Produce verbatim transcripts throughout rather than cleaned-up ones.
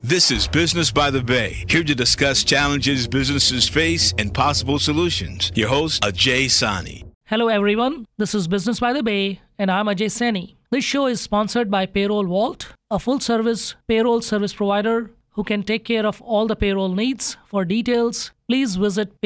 This is Business by the Bay, here to discuss challenges businesses face and possible solutions. Your host, Ajay Sani. Hello everyone, this is Business by the Bay and I'm Ajay Sani. This show is sponsored by Payroll Vault, a full-service payroll service provider who can take care of all the payroll needs. For details, please visit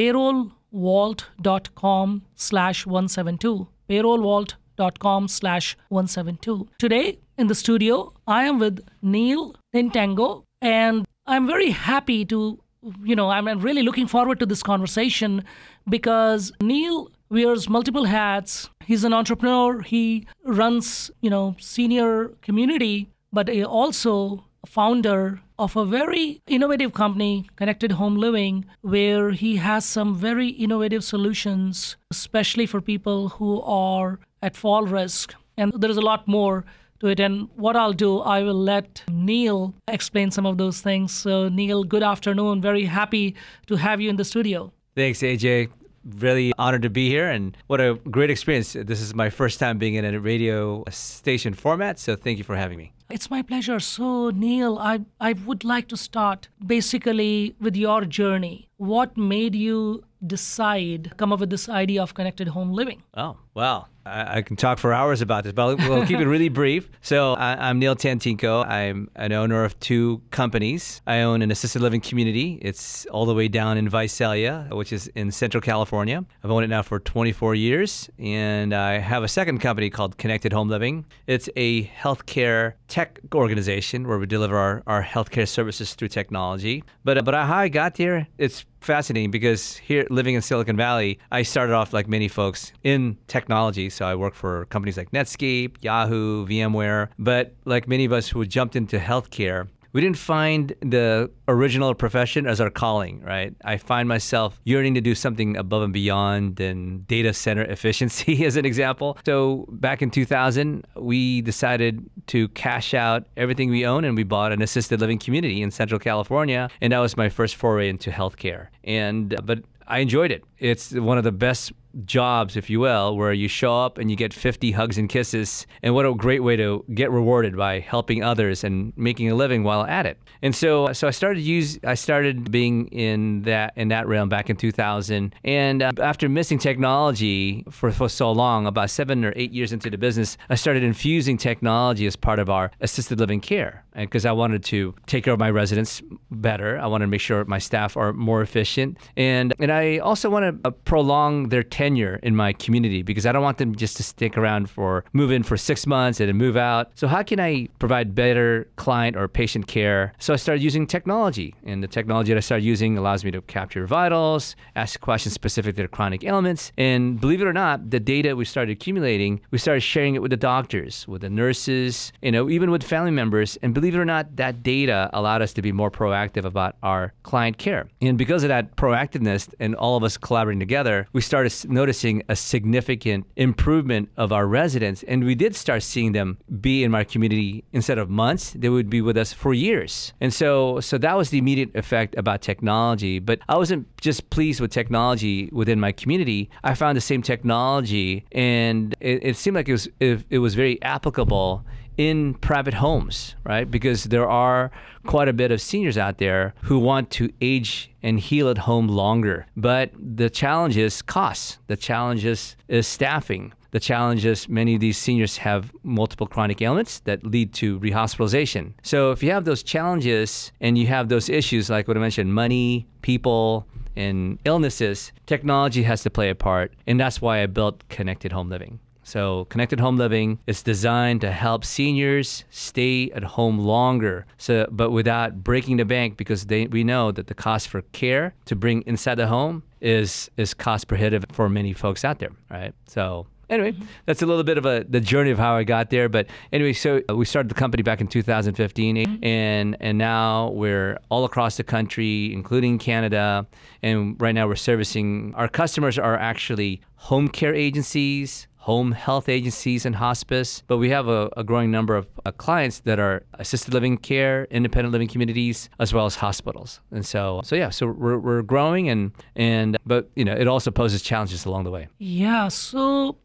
payrollvault.com slash 172. payrollvault.com slash 172. Today in the studio, I am with Neil Tintango. And I'm very happy to, you know, I'm really looking forward to this conversation because Neil wears multiple hats. He's an entrepreneur. He runs, you know, senior community, but also a founder of a very innovative company, Connected Home Living, where he has some very innovative solutions, especially for people who are at fall risk. And there's a lot more to it. And what I'll do, I will let Neil explain some of those things. So Neil, good afternoon. Very happy to have you in the studio. Thanks, A J. Really honored to be here, and what a great experience. This is my first time being in a radio station format, so thank you for having me. It's my pleasure. So Neil, I, I would like to start basically with your journey. What made you decide, come up with this idea of Connected Home Living? Oh, wow. I, I can talk for hours about this, but we'll keep it really brief. So I, I'm Neil Tintango. I'm an owner of two companies. I own an assisted living community. It's all the way down in Visalia, which is in Central California. I've owned it now for twenty-four years. And I have a second company called Connected Home Living. It's a healthcare tech organization where we deliver our, our healthcare services through technology. But, but how I got there, it's fascinating because here, living in Silicon Valley, I started off like many folks in technology. So I worked for companies like Netscape, Yahoo, VMware. But like many of us who jumped into healthcare, we didn't find the original profession as our calling, right? I find myself yearning to do something above and beyond than data center efficiency, as an example. So back in two thousand, we decided to cash out everything we own, and we bought an assisted living community in Central California. And that was my first foray into healthcare. And but I enjoyed it. It's one of the best jobs, if you will, where you show up and you get fifty hugs and kisses. And what a great way to get rewarded by helping others and making a living while at it. And so, so I started use. I started being in that in that realm back in two thousand. And uh, after missing technology for, for so long, about seven or eight years into the business, I started infusing technology as part of our assisted living care. Because I wanted to take care of my residents better. I wanted to make sure my staff are more efficient. And and I also want to prolong their tenure in my community because I don't want them just to stick around for, move in for six months and then move out. So how can I provide better client or patient care? So I started using technology. And the technology that I started using allows me to capture vitals, ask questions specific to their chronic ailments. And believe it or not, the data we started accumulating, we started sharing it with the doctors, with the nurses, you know, even with family members. And believe Believe it or not, that data allowed us to be more proactive about our client care. And because of that proactiveness and all of us collaborating together, we started noticing a significant improvement of our residents. And we did start seeing them be in our community instead of months, they would be with us for years. And so, so that was the immediate effect about technology. But I wasn't just pleased with technology within my community. I found the same technology, and it, it seemed like it was, it, it was very applicable in private homes, right? Because there are quite a bit of seniors out there who want to age and heal at home longer. But the challenge is costs. The challenge is, is staffing. The challenge is many of these seniors have multiple chronic ailments that lead to rehospitalization. So if you have those challenges and you have those issues, like what I mentioned, money, people, and illnesses, technology has to play a part. And that's why I built Connected Home Living. So Connected Home Living is designed to help seniors stay at home longer, so but without breaking the bank, because they, we know that the cost for care to bring inside the home is is cost prohibitive for many folks out there, right? So anyway, mm-hmm. that's a little bit of a the journey of how I got there. But anyway, so we started the company back in two thousand fifteen, mm-hmm. and and now we're all across the country, including Canada. And right now we're servicing, our customers are actually home care agencies, home health agencies, and hospice. But we have a, a growing number of uh, clients that are assisted living care, independent living communities, as well as hospitals. And so, so yeah, so we're we're growing, and and but you know, it also poses challenges along the way. Yeah. So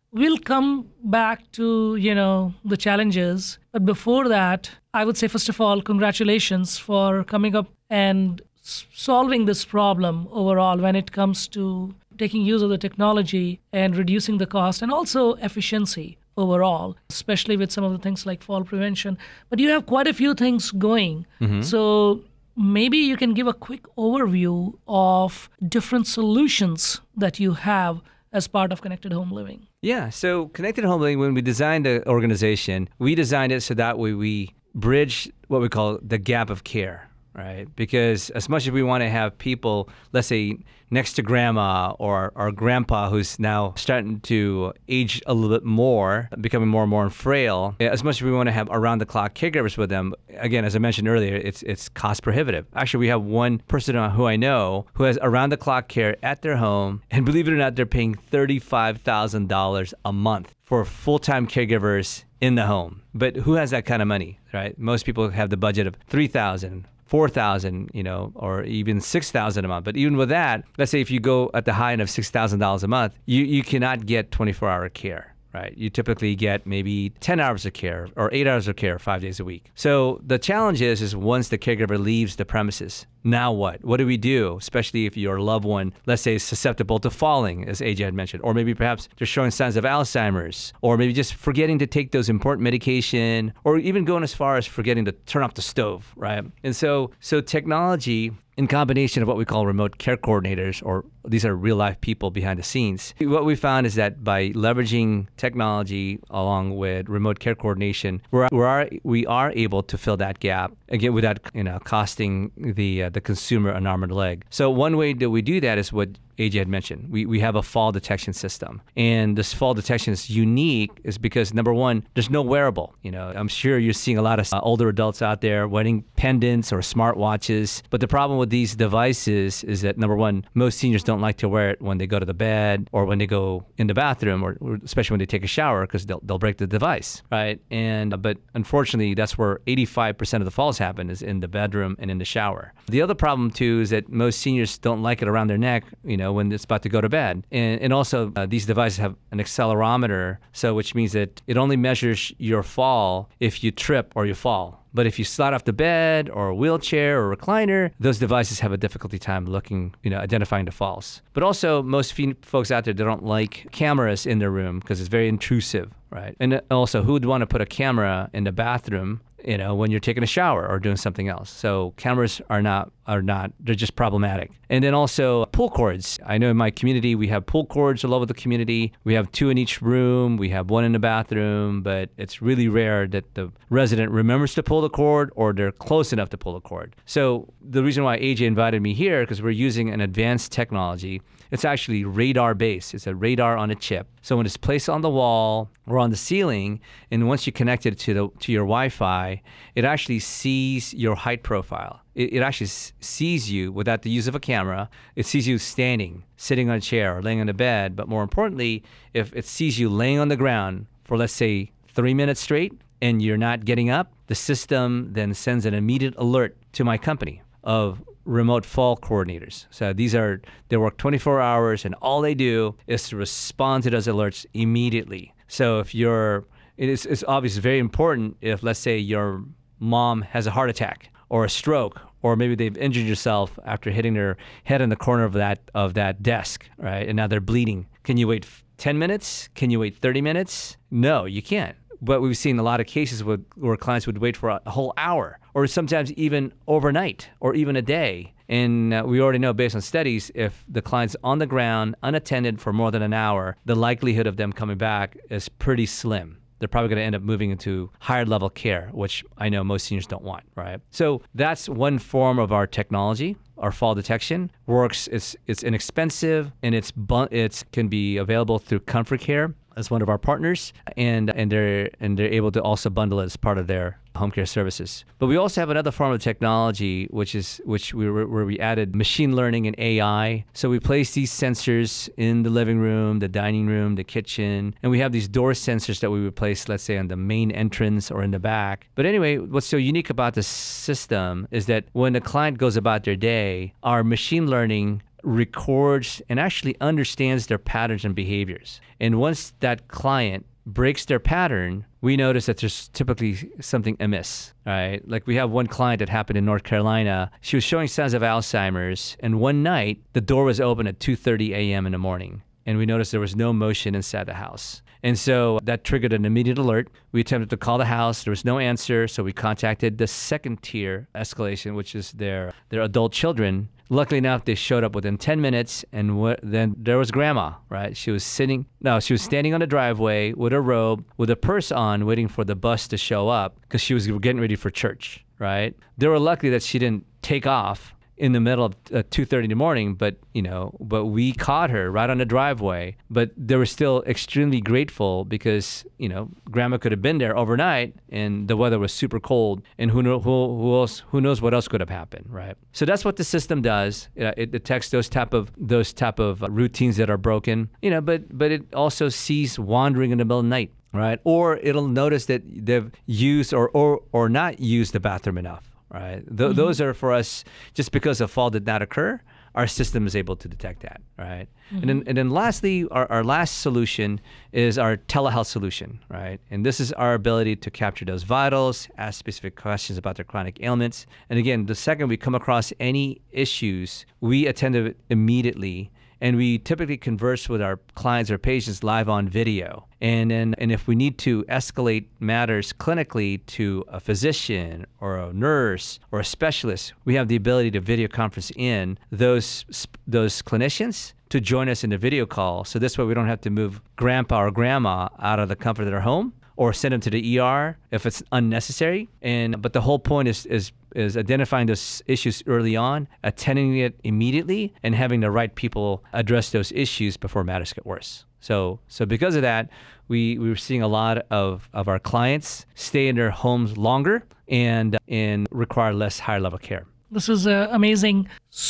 we'll come back to, you know, the challenges. But before that, I would say, first of all, congratulations for coming up and s- solving this problem overall when it comes to taking use of the technology and reducing the cost and also efficiency overall, especially with some of the things like fall prevention. But you have quite a few things going. Mm-hmm. So maybe you can give a quick overview of different solutions that you have as part of Connected Home Living. Yeah, so Connected Home Living, when we designed the organization, we designed it so that way we bridge what we call the gap of care, right? Because as much as we want to have people, let's say, next to grandma or, or grandpa who's now starting to age a little bit more, becoming more and more frail, as much as we want to have around-the-clock caregivers with them, again, as I mentioned earlier, it's it's cost prohibitive. Actually, we have one person who I know who has around-the-clock care at their home, and believe it or not, they're paying thirty-five thousand dollars a month for full-time caregivers in the home. But who has that kind of money, right? Most people have the budget of three thousand dollars, four thousand, you know, or even six thousand a month. But even with that, let's say if you go at the high end of six thousand dollars a month, you, you cannot get twenty-four hour care, right? You typically get maybe ten hours of care or eight hours of care five days a week. So the challenge is, is once the caregiver leaves the premises, now what? What do we do? Especially if your loved one, let's say, is susceptible to falling, as A J had mentioned, or maybe perhaps they're showing signs of Alzheimer's, or maybe just forgetting to take those important medication, or even going as far as forgetting to turn off the stove, right? And so, so technology, in combination of what we call remote care coordinators, or these are real life people behind the scenes. What we found is that by leveraging technology along with remote care coordination, we're, we are we are able to fill that gap again without, you know, costing the uh, the consumer an arm and a leg. So one way that we do that is what A J had mentioned. We we have a fall detection system, and this fall detection is unique is because number one, there's no wearable. You know, I'm sure you're seeing a lot of uh, older adults out there wearing pendants or smartwatches, but the problem with these devices is that number one, most seniors don't like to wear it when they go to the bed or when they go in the bathroom, or, or especially when they take a shower, because they'll they'll break the device, right? And uh, but unfortunately, that's where eighty-five percent of the falls happen, is in the bedroom and in the shower. The other problem too is that most seniors don't like it around their neck, you know, when it's about to go to bed. And, and also, uh, these devices have an accelerometer, so which means that it only measures your fall if you trip or you fall. But if you slide off the bed or a wheelchair or recliner, those devices have a difficulty time looking, you know, identifying the falls. But also, most fe- folks out there, they don't like cameras in their room because it's very intrusive, right? And also, who would want to put a camera in the bathroom, you know, when you're taking a shower or doing something else? So cameras are not, are not, they're just problematic. And then also pull cords. I know in my community, we have pull cords all over the community. We have two in each room. We have one in the bathroom, but it's really rare that the resident remembers to pull the cord or they're close enough to pull the cord. So the reason why A J invited me here, because we're using an advanced technology. It's actually radar-based. It's a radar on a chip. So when it's placed on the wall or on the ceiling, and once you connect it to the to your Wi-Fi, it actually sees your height profile. It, it actually s- sees you without the use of a camera. It sees you standing, sitting on a chair, or laying on a bed. But more importantly, if it sees you laying on the ground for, let's say, three minutes straight, and you're not getting up, the system then sends an immediate alert to my company of remote fall coordinators. So these are, they work twenty-four hours, and all they do is to respond to those alerts immediately. So if you're, it is, it's obviously very important if, let's say, your mom has a heart attack or a stroke, or maybe they've injured yourself after hitting their head in the corner of that of that desk, right? And now they're bleeding. Can you wait ten minutes? Can you wait thirty minutes? No, you can't. But we've seen a lot of cases where, where clients would wait for a whole hour, or sometimes even overnight, or even a day. And uh, we already know, based on studies, if the client's on the ground, unattended for more than an hour, the likelihood of them coming back is pretty slim. They're probably going to end up moving into higher level care, which I know most seniors don't want, right? So that's one form of our technology. Our fall detection works. It's it's inexpensive, and it's bu- it's can be available through Comfort Care as one of our partners, and and they're and they're able to also bundle it as part of their home care services. But we also have another form of technology, which is which we where we added machine learning and A I. So we place these sensors in the living room, the dining room, the kitchen, and we have these door sensors that we would place, let's say, on the main entrance or in the back. But anyway, what's so unique about this system is that when the client goes about their day, our machine learning records and actually understands their patterns and behaviors. And once that client breaks their pattern, we notice that there's typically something amiss, right? Like we have one client that happened in North Carolina. She was showing signs of Alzheimer's, and one night the door was open at two thirty a.m. in the morning, and we noticed there was no motion inside the house. And so that triggered an immediate alert. We attempted to call the house. There was no answer, so we contacted the second tier escalation, which is their their adult children. Luckily enough, they showed up within ten minutes, and w- then there was grandma, right? She was sitting, no, she was standing on the driveway with a robe, with a purse on, waiting for the bus to show up because she was getting ready for church, right? They were lucky that she didn't take off in the middle of uh, two thirty in the morning, but you know, but we caught her right on the driveway. But they were still extremely grateful because you know, grandma could have been there overnight, and the weather was super cold, and who know who, who else who knows what else could have happened, right? So that's what the system does. It, it detects those type of those type of routines that are broken, you know, but but it also sees wandering in the middle of the night, right? Or it'll notice that they've used or or or not used the bathroom enough. Right. Th- mm-hmm. Those are for us, just because a fall did not occur, our system is able to detect that. Right. Mm-hmm. And then and then lastly, our, our last solution is our telehealth solution. Right. And this is our ability to capture those vitals, ask specific questions about their chronic ailments. And again, the second we come across any issues, we attend to it immediately. And we typically converse with our clients or patients live on video. And then, and if we need to escalate matters clinically to a physician or a nurse or a specialist, we have the ability to video conference in those those clinicians to join us in the video call. So this way we don't have to move grandpa or grandma out of the comfort of their home or send them to the E R if it's unnecessary. And but the whole point is is is identifying those issues early on, attending it immediately, and having the right people address those issues before matters get worse. So so because of that, we, we were seeing a lot of, of our clients stay in their homes longer and, and require less higher level care. This is uh, amazing.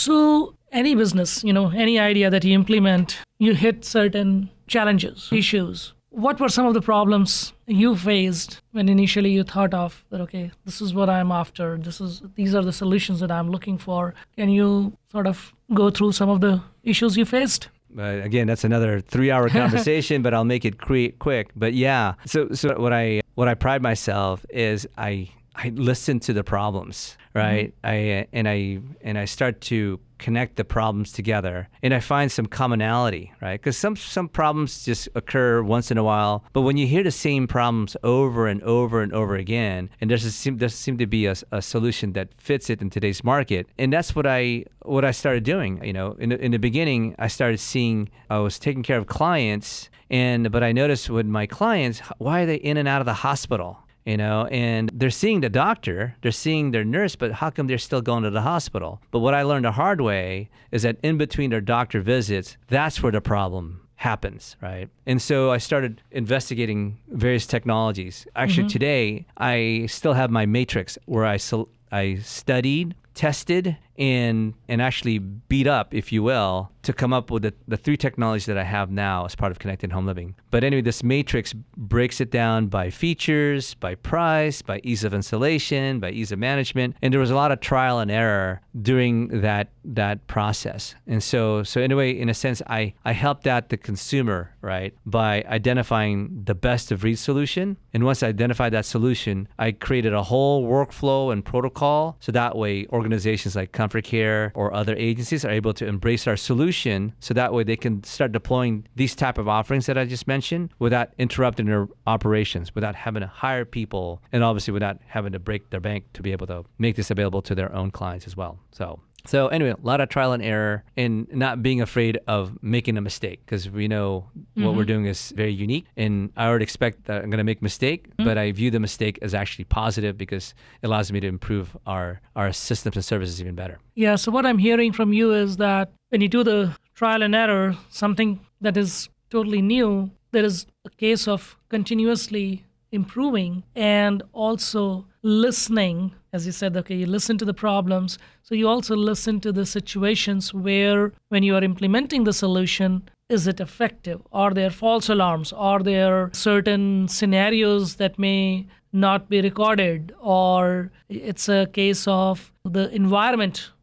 So any business, you know, any idea that you implement, you hit certain challenges, issues. What were some of the problems you faced when initially you thought of that, okay, this is what I'm after, this is these are the solutions that I'm looking for? Can you sort of go through some of the issues you faced? Uh, again, that's another three-hour conversation, but I'll make it cre- quick. But yeah, so so what I what I pride myself is I I listen to the problems, right? Mm-hmm. I and I and I start to connect the problems together, and I find some commonality, right? Because some some problems just occur once in a while, but when you hear the same problems over and over and over again, and there's a seem there seem to be a, a solution that fits it in today's market, and that's what I what I started doing. You know, in the, in the beginning, I started seeing I was taking care of clients, and but I noticed with my clients, why are they in and out of the hospital? You know, and they're seeing the doctor, they're seeing their nurse, but how come they're still going to the hospital? But what I learned the hard way is that in between their doctor visits, that's where the problem happens, right? And so I started investigating various technologies. Actually, mm-hmm. today, I still have my matrix where I I studied, tested, and and actually beat up, if you will, to come up with the, the three technologies that I have now as part of Connected Home Living. But anyway, this matrix breaks it down by features, by price, by ease of installation, by ease of management. And there was a lot of trial and error during that that process. And so so anyway, in a sense, I, I helped out the consumer, right, by identifying the best of breed solution. And once I identified that solution, I created a whole workflow and protocol. So that way organizations like Comfort Care or other agencies are able to embrace our solution, so that way they can start deploying these type of offerings that I just mentioned without interrupting their operations, without having to hire people, and obviously without having to break their bank to be able to make this available to their own clients as well. So So anyway, a lot of trial and error and not being afraid of making a mistake, because we know mm-hmm. what we're doing is very unique. And I would expect that I'm going to make a mistake, mm-hmm. but I view the mistake as actually positive because it allows me to improve our, our systems and services even better. Yeah, so what I'm hearing from you is that when you do the trial and error, something that is totally new, there is a case of continuously improving and also listening. As you said, okay, you listen to the problems. So you also listen to the situations where when you are implementing the solution, is it effective? Are there false alarms? Are there certain scenarios that may not be recorded? Or it's a case of the environment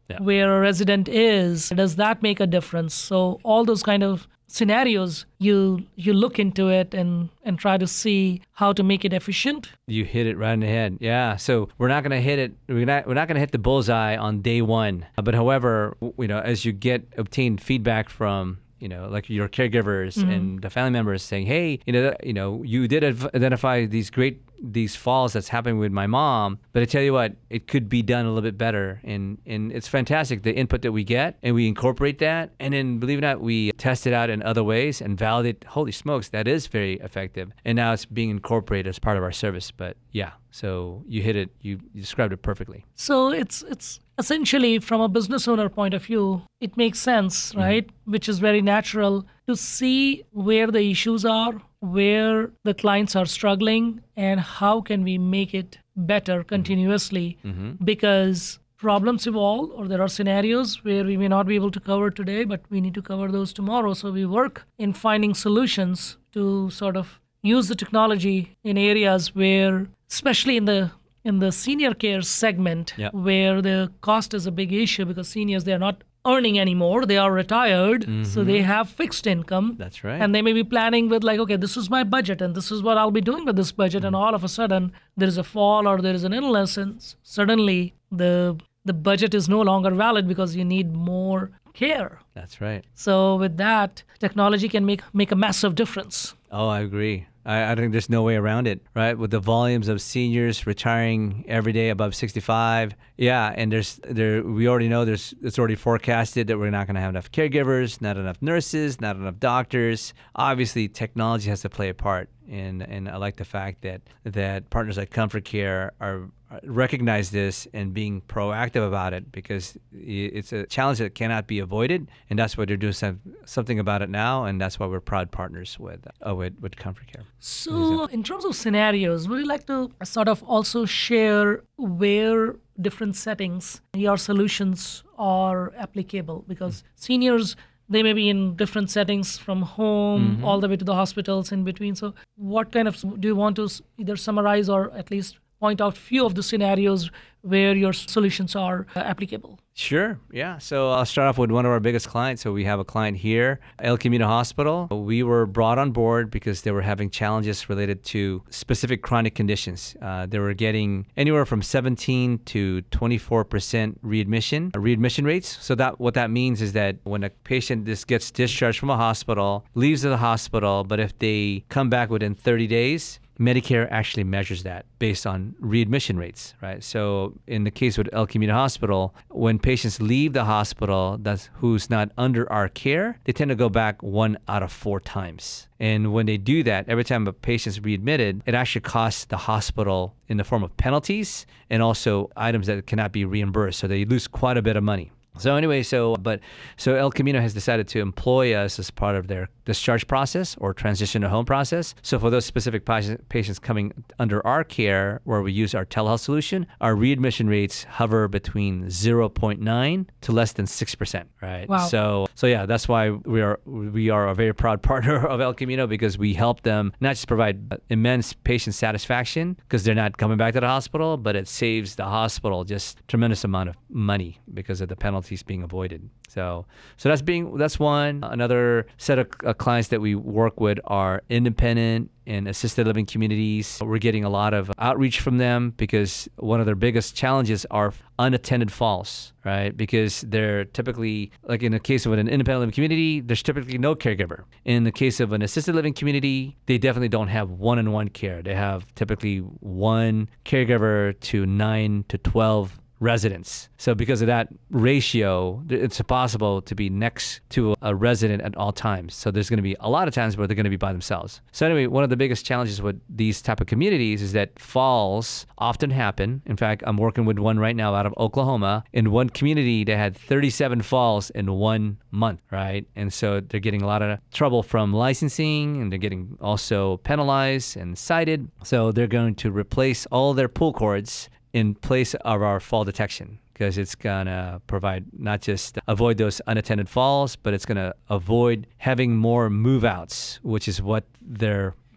Yeah. where a resident is, does that make a difference? So all those kind of scenarios, you you look into it and and try to see how to make it efficient. You hit it right in the head. Yeah. So we're not going to hit it. We're not. We're not going to hit the bullseye on day one. But however, you know, as you get obtained feedback from, you know, like your caregivers Mm-hmm. and the family members saying, hey, you know, you know, you did adv- identify these great these falls that's happening with my mom, but I tell you what, it could be done a little bit better. And and it's fantastic, the input that we get, and we incorporate that. And then, believe it or not, we test it out in other ways and validate, holy smokes, that is very effective. And now it's being incorporated as part of our service. But yeah, so you hit it, you, you described it perfectly. So it's it's essentially, from a business owner point of view, it makes sense, right? Mm-hmm. Which is very natural to see where the issues are, where the clients are struggling, and how can we make it better continuously. Mm-hmm. Because problems evolve, or there are scenarios where we may not be able to cover today, but we need to cover those tomorrow. So we work in finding solutions to sort of use the technology in areas where, especially in the in the senior care segment, Yep. where the cost is a big issue, because seniors, they're not earning anymore, they are retired, mm-hmm. so they have fixed income. That's right. And they may be planning with like, okay, this is my budget and this is what I'll be doing with this budget. Mm-hmm. And all of a sudden there is a fall or there is an illness, and suddenly the the budget is no longer valid because you need more care. That's right. So with that, technology can make make a massive difference. Oh, I agree. I, I think there's no way around it, right? With the volumes of seniors retiring every day above sixty-five, yeah, and there's there we already know there's it's already forecasted that we're not going to have enough caregivers, not enough nurses, not enough doctors. Obviously, technology has to play a part, and and I like the fact that that partners like Comfort Care are recognize this and being proactive about it, because it's a challenge that cannot be avoided, and that's why they're doing some, something about it now, and that's why we're proud partners with uh, with, with Comfort Care. So in terms of scenarios, would you like to sort of also share where different settings your solutions are applicable? Because seniors, they may be in different settings, from home mm-hmm. all the way to the hospitals in between. So what kind of, do you want to either summarize or at least point out few of the scenarios where your solutions are uh, applicable? Sure. Yeah. So I'll start off with one of our biggest clients. So we have a client here, El Camino Hospital. We were brought on board because they were having challenges related to specific chronic conditions. Uh, they were getting anywhere from seventeen to twenty-four percent readmission, uh, readmission rates. So that what that means is that when a patient this gets discharged from a hospital, leaves the hospital, but if they come back within thirty days, Medicare actually measures that based on readmission rates, right? So in the case with El Camino Hospital, when patients leave the hospital that's who's not under our care, they tend to go back one out of four times. And when they do that, every time a patient's readmitted, it actually costs the hospital in the form of penalties and also items that cannot be reimbursed. So they lose quite a bit of money. So anyway, so but so El Camino has decided to employ us as part of their discharge process or transition to home process. So for those specific patients coming under our care, where we use our telehealth solution, our readmission rates hover between zero point nine to less than six percent, right? Wow. So so yeah, that's why we are we are a very proud partner of El Camino, because we help them not just provide immense patient satisfaction because they're not coming back to the hospital, but it saves the hospital just tremendous amount of money because of the penalties being avoided. So, so that's being that's one. Another set of uh, clients that we work with are independent and assisted living communities. We're getting a lot of outreach from them because one of their biggest challenges are unattended falls, right? Because they're typically, like in the case of an independent living community, there's typically no caregiver. In the case of an assisted living community, they definitely don't have one-on-one care. They have typically one caregiver to nine to twelve residents. So because of that ratio, it's impossible to be next to a resident at all times. So there's going to be a lot of times where they're going to be by themselves. So anyway, one of the biggest challenges with these type of communities is that falls often happen. In fact, I'm working with one right now out of Oklahoma. In one community, they had thirty-seven falls in one month, right? And so they're getting a lot of trouble from licensing, and they're getting also penalized and cited. So they're going to replace all their pull cords in place of our fall detection, because it's going to provide not just avoid those unattended falls, but it's going to avoid having more move outs, which is what they're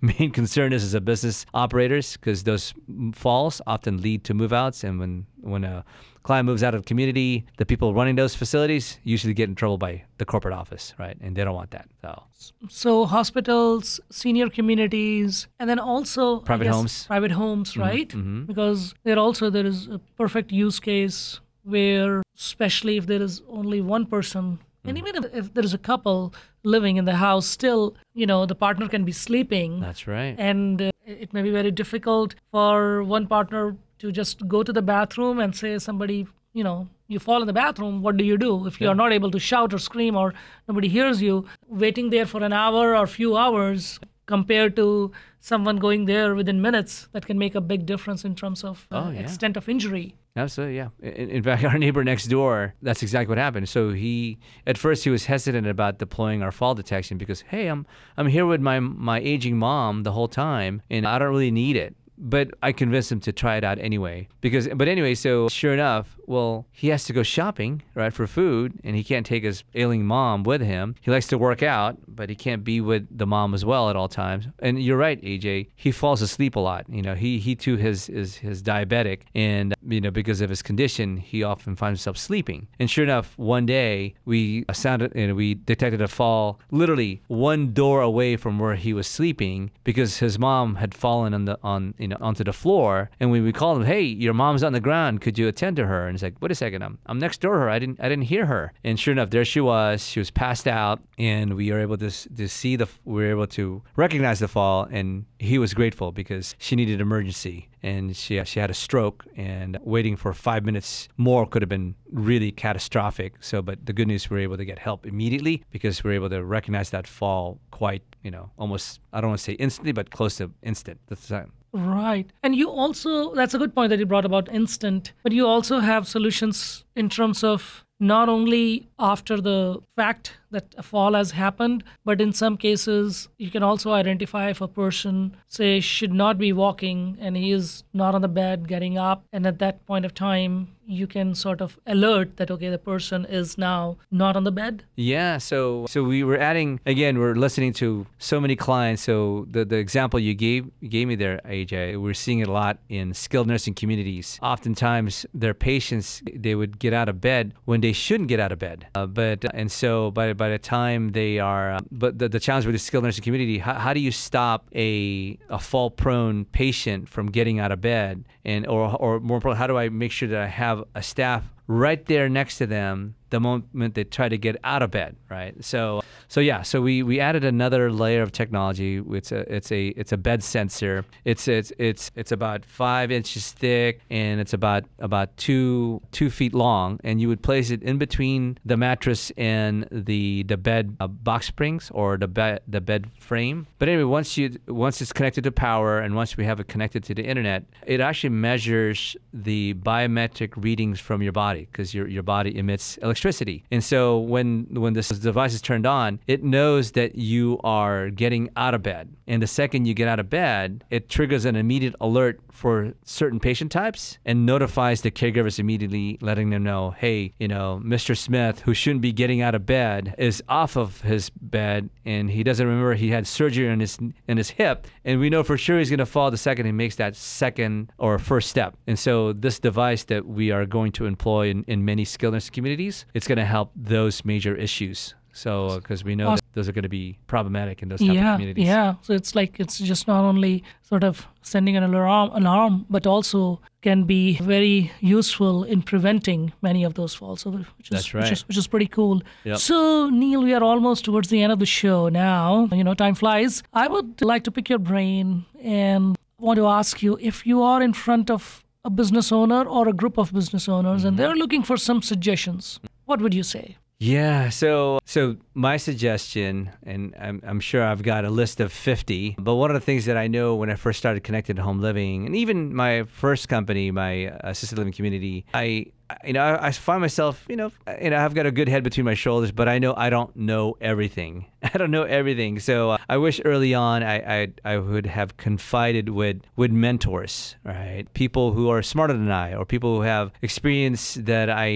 main concern is as a business operators, because those falls often lead to move outs. And when, when a client moves out of the community, the people running those facilities usually get in trouble by the corporate office, right? And they don't want that. So, so hospitals, senior communities, and then also private I guess, homes. Private homes, right? Mm-hmm. Because there also there is a perfect use case where, especially if there is only one person, and even if, if there is a couple living in the house, still, you know, the partner can be sleeping. That's right. And uh, it may be very difficult for one partner to just go to the bathroom and say somebody, you know, you fall in the bathroom, what do you do? If you're Yeah. not able to shout or scream or nobody hears you, waiting there for an hour or few hours compared to someone going there within minutes, that can make a big difference in terms of uh, Oh, yeah. extent of injury. Absolutely, yeah. In, in fact, our neighbor next door, that's exactly what happened. So he, at first, he was hesitant about deploying our fall detection because, hey, I'm I'm here with my my aging mom the whole time, and I don't really need it. But I convinced him to try it out anyway. Because, but anyway, so sure enough, well, he has to go shopping, right, for food, and he can't take his ailing mom with him. He likes to work out, but he can't be with the mom as well at all times. And you're right, A J, he falls asleep a lot. You know, he he too is is his diabetic, and you know, because of his condition, he often finds himself sleeping. And sure enough, one day we sounded, you know, we detected a fall literally one door away from where he was sleeping because his mom had fallen on the on you know onto the floor. And when we called him, hey, your mom's on the ground, could you attend to her? And he's like, wait a second, I'm I'm next door to her. I didn't I didn't hear her. And sure enough, there she was. She was passed out, and we were able to to see the we were able to recognize the fall, and he was grateful because she needed emergency. And she she had a stroke, and waiting for five minutes more could have been really catastrophic. So, but the good news, we were able to get help immediately because we were able to recognize that fall quite, you know, almost, I don't want to say instantly, but close to instant at the time. Right. And you also, that's a good point that you brought about instant, but you also have solutions in terms of not only after the fact that a fall has happened, but in some cases, you can also identify if a person, say, should not be walking and he is not on the bed, getting up. And at that point of time, you can sort of alert that, okay, the person is now not on the bed. Yeah, so so we were adding, again, we're listening to so many clients. So the, the example you gave you gave me there, A J, we're seeing it a lot in skilled nursing communities. Oftentimes, their patients, they would get out of bed when they shouldn't get out of bed. Uh, but and so by by the time they are, uh, but the, the challenge with the skilled nursing community, how, how do you stop a a fall-prone patient from getting out of bed? And or or more importantly, how do I make sure that I have a staff right there next to them the moment they try to get out of bed, right? So, so yeah, so we, we added another layer of technology. It's a it's a it's a bed sensor. It's it's it's it's about five inches thick, and it's about about two two feet long. And you would place it in between the mattress and the the bed uh, box springs or the bed the bed frame. But anyway, once you once it's connected to power, and once we have it connected to the internet, it actually measures the biometric readings from your body, because your your body emits electricity. Electricity. And so when when this device is turned on, it knows that you are getting out of bed. And the second you get out of bed, it triggers an immediate alert for certain patient types and notifies the caregivers immediately, letting them know, hey, you know, Mister Smith, who shouldn't be getting out of bed, is off of his bed, and he doesn't remember he had surgery on his in his hip, and we know for sure he's going to fall the second he makes that second or first step. And so this device that we are going to employ in, in many skilled nursing communities, it's going to help those major issues. So, because we know Awesome. that those are going to be problematic in those type Yeah, of communities. yeah. So it's like it's just not only sort of sending an alarm, alarm, but also can be very useful in preventing many of those falls. So which is, That's right. Which is, which is pretty cool. Yep. So Neil, we are almost towards the end of the show now. You know, time flies. I would like to pick your brain and want to ask you, if you are in front of a business owner or a group of business owners, mm-hmm. and they're looking for some suggestions, what would you say? Yeah, so so my suggestion, and I'm, I'm sure I've got a list of fifty, but one of the things that I know when I first started Connected Home Living, and even my first company, my assisted living community, I you know I, I find myself, you know, you know I've got a good head between my shoulders, but I know I don't know everything. I don't know everything. So uh, I wish early on I, I I would have confided with with mentors, right? People who are smarter than I, or people who have experience that I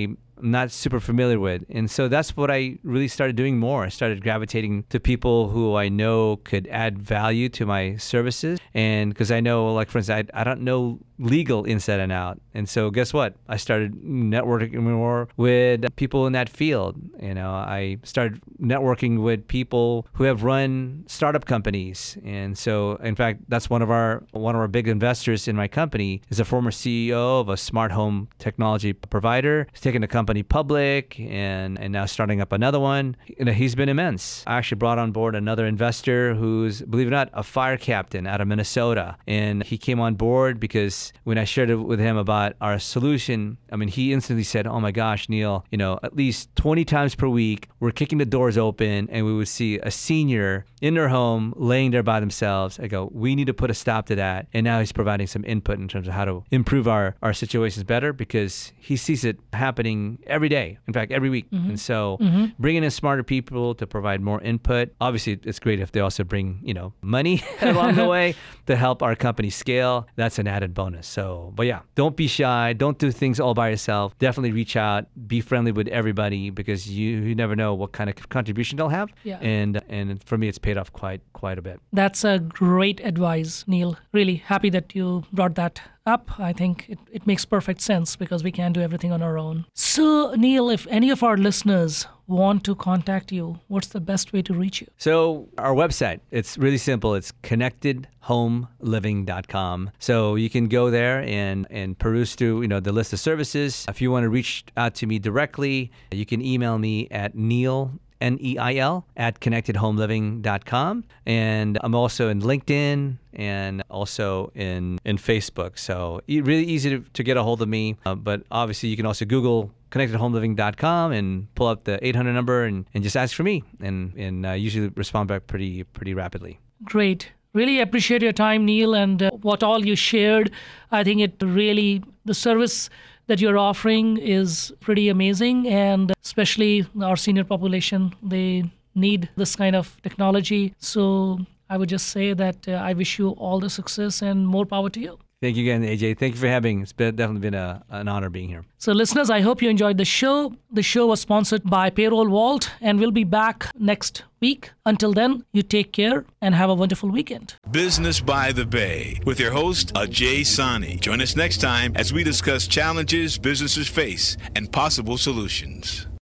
not super familiar with. And so that's what I really started doing more. I started gravitating to people who I know could add value to my services. And because I know, like, for instance, I, I don't know legal inside and out. And so guess what? I started networking more with people in that field. You know, I started networking with people who have run startup companies. And so, in fact, that's one of our one of our big investors in my company is a former C E O of a smart home technology provider. He's taken the company public and, and now starting up another one. You know, he's been immense. I actually brought on board another investor who's, believe it or not, a fire captain out of Minnesota. And he came on board because when I shared it with him about our solution, I mean, he instantly said, oh my gosh, Neil, you know, at least twenty times per week, we're kicking the doors open and we would see a senior in their home laying there by themselves. I go, we need to put a stop to that. And now he's providing some input in terms of how to improve our, our situations better because he sees it happening every day, in fact, every week. Mm-hmm. And so mm-hmm. bringing in smarter people to provide more input. Obviously, it's great if they also bring, you know, money along the way to help our company scale. That's an added bonus. So, but yeah, don't be shy. Don't do things all by yourself. Definitely reach out. Be friendly with everybody because you, you never know what kind of contribution they'll have. Yeah. And and for me, it's paid off quite quite a bit. That's a great advice, Neil. Really happy that you brought that up. I think it, it makes perfect sense because we can't do everything on our own. So, Neil, if any of our listeners want to contact you, what's the best way to reach you? So our website, it's really simple. It's connected home living dot com. So you can go there and, and peruse through, you know, the list of services. If you want to reach out to me directly, you can email me at Neil, N E I L, at connected home living dot com. And I'm also in LinkedIn and also in, in Facebook. So really easy to, to get a hold of me. Uh, but obviously you can also Google connected home living dot com and pull up the eight hundred number and, and just ask for me and, and uh, usually respond back pretty pretty rapidly. Great. Really appreciate your time, Neil, and uh, what all you shared. I think it really, the service that you're offering is pretty amazing, and especially our senior population, they need this kind of technology. So I would just say that uh, I wish you all the success and more power to you. Thank you again, A J. Thank you for having me. It's been, definitely been a, an honor being here. So listeners, I hope you enjoyed the show. The show was sponsored by Payroll Vault, and we'll be back next week. Until then, you take care and have a wonderful weekend. Business by the Bay with your host, Ajay Sani. Join us next time as we discuss challenges businesses face and possible solutions.